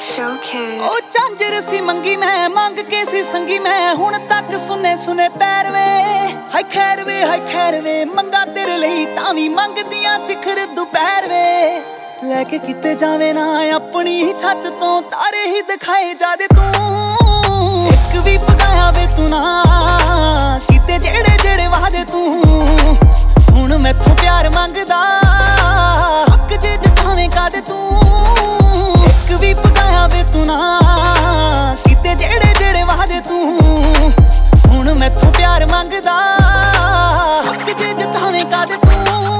Showcase। ਉਹ ਝਾਂਜਰ ਸੀ ਮੰਗੀ ਮੈਂ ਮੰਗ ਕੇ ਸੀ ਸੰਗੀ ਮੈਂ ਹੁਣ ਤੱਕ ਸੁਨੇ ਸੁਨੇ ਪੈਰ ਵੇ ਹਾਏ ਖੈਰ ਵੇ ਮੰਗਾ ਤੇਰੇ ਲਈ ਤਾਂ ਵੀ ਮੰਗਦੀਆਂ ਸਿਖਰ ਦੁਪਹਿਰ ਵੇ ਲੈ ਕੇ ਕਿਤੇ ਜਾਵੇ ਨਾ ਆਪਣੀ ਹੀ ਛੱਤ ਤੋਂ ਤਾਰੇ ਹੀ ਦਿਖਾਏ ਜਾਦੇ ਤੂੰ ਇੱਕ ਵੀ ਪਗਾਇਆ ਵੇ ਤੂੰ ਨਾ ਕਿਤੇ ਜਿਹੜੇ ਵਾਦੇ ਤੂੰ ਹੁਣ ਮੈਥੋਂ ਪਿਆਰ ਮੰਗਦਾ ਹੱਕ ਜੇ ਜਤਾਵੇਂ ਕਾਦੇ ਤੂੰ ਇੱਕ ਵੀ ਪਗਾਇਆ ਵੇ ਤੂੰ ਨਾ ਕਿਤੇ ਜਿਹੜੇ ਵਾਦੇ ਤੂੰ ਹੁਣ ਮੈਥੋਂ ਪਿਆਰ ਮੰਗਦਾ ਹੱਕ ਜੇ ਜਤਾਵੇਂ ਕਾਦੇ ਤੂੰ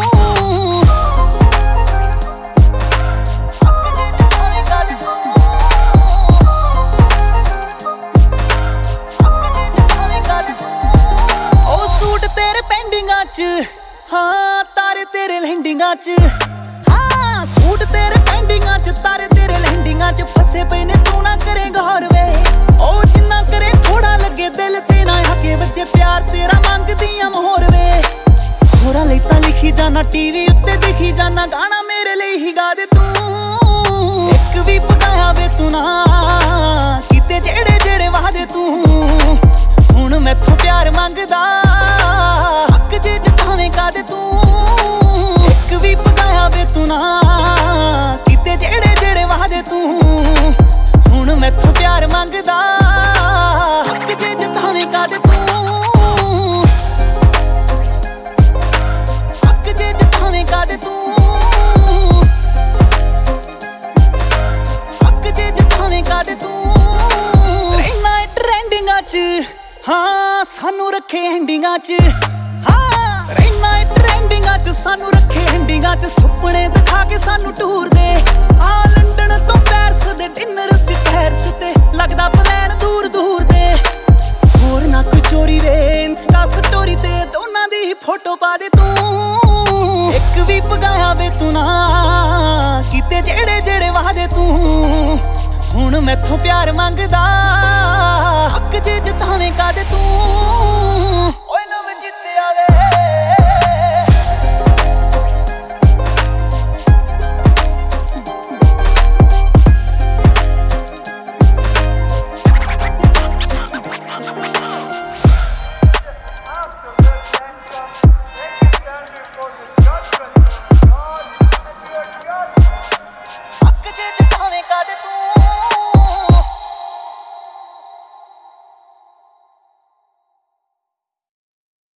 ਹਾਂ ਤਾਰੇ ਤੇਰੇ ਲੈਂਡਿੰਗਾਂ ਚ ਹਾਂ ਸੂਟ ਤੇਰੇ ਪੈਂਡਿੰਗਾਂ ਚ ਤਾਰੇ ਤੇਰੇ ਲੈਂਡਿੰਗਾਂ ਚ ਫਸੇ ਪਏ ਨੇ ਤੂੰ ਨਾ ਕਰੇ ਗੌਰ ਵੇ ਉਹ ਜਿੰਨਾ ਕਰੇ ਥੋੜਾ ਲੱਗੇ ਦਿਲ ਤੇ ਨਾ ਹੱਕੇ ਬੱਚੇ ਪਿਆਰ ਤੇਰਾ ਮੰਗਦੀਆਂ ਮੋਹਰ ਵੇ ਹੋਰਾਂ ਲਈ ਤਾਂ ਲਿਖੀ ਜਾਣਾ ਟੀਵੀ ਉੱਤੇ ਦਿਖੀ ਜਾਣਾ ਗਾਣਾ ਮੇਰੇ ਲਈ ਹੀ ਗਾ ਦੇ ਤੂੰ ਇੱਕ ਵੀ ਪਗਾਇਆ ਵੇ ਤੂੰ ਨਾ ਕਿਤੇ ਜਿਹੜੇ ਵਾਦੇ ਤੂੰ ਹੁਣ ਮੈਥੋਂ ਪਿਆਰ ਮੰਗਦਾ ਕਾਦੇ ਤੂੰ ਇੱਕ ਵੀ ਪਗਾਇਆ ਵੇ ਤੂੰ ਨਾ ਕਿਤੇ ਜਿਹੜੇ ਵਾਦੇ ਤੂੰ ਹੁਣ ਮੈਥੋਂ ਪਿਆਰ ਮੰਗਦਾ ਹੱਕ ਜੇ ਜਤਾਵੇਂ ਕਾਦੇ ਤੂੰ ਹੱਕ ਜੇ ਜਤਾਵੇਂ ਕਾਦੇ ਤੂੰ ਹੱਕ ਜੇ ਜਤਾਵੇਂ ਕਾਦੇ ਤੂੰ ਰਹਿਣਾ ਟ੍ਰੈਂਡਿੰਗਾਂ ਚ ਹਾਂ ਸਾਨੂੰ ਰੱਖੇ ਹੈਂਡਿੰਗਾਂ ਚ ਟ੍ਰੈਂਡਿੰਗਾਂ ਚ ਸਾਨੂੰ ਰੱਖੇ ਹੈਂਡਿੰਗਾਂ ਚ ਸੁਪਨੇ ਦਿਖਾ ਕੇ ਸਾਨੂੰ ਟੂਰ ਦੇ ਆ ਲੰਡਨ ਤੋਂ ਪੈਰਿਸ ਦੇ ਡਿਨਰ ਸਿਟੈਰਸ ਤੇ ਲੱਗਦਾ ਪਲਾਨ ਦੂਰ ਦੇ ਹੋਰ ਨਾ ਕੋਈ ਚੋਰੀ ਵੇ ਇੰਸਟਾ ਸਟੋਰੀ ਤੇ ਦੋਨਾਂ ਦੀ ਹੀ ਫੋਟੋ ਪਾ ਦੇ ਤੂੰ ਇੱਕ ਵੀ ਪਗਾਇਆ ਵੇ ਤੂੰ ਨਾ ਕਿਤੇ ਜਿਹੜੇ ਵਾਦੇ ਤੂੰ ਹੁਣ ਮੈਥੋਂ ਪਿਆਰ ਮੰਗਦਾ ਹੱਕ ਜੇ ਜਤਾਵੇਂ ਕਾਦੇ ਤੂੰ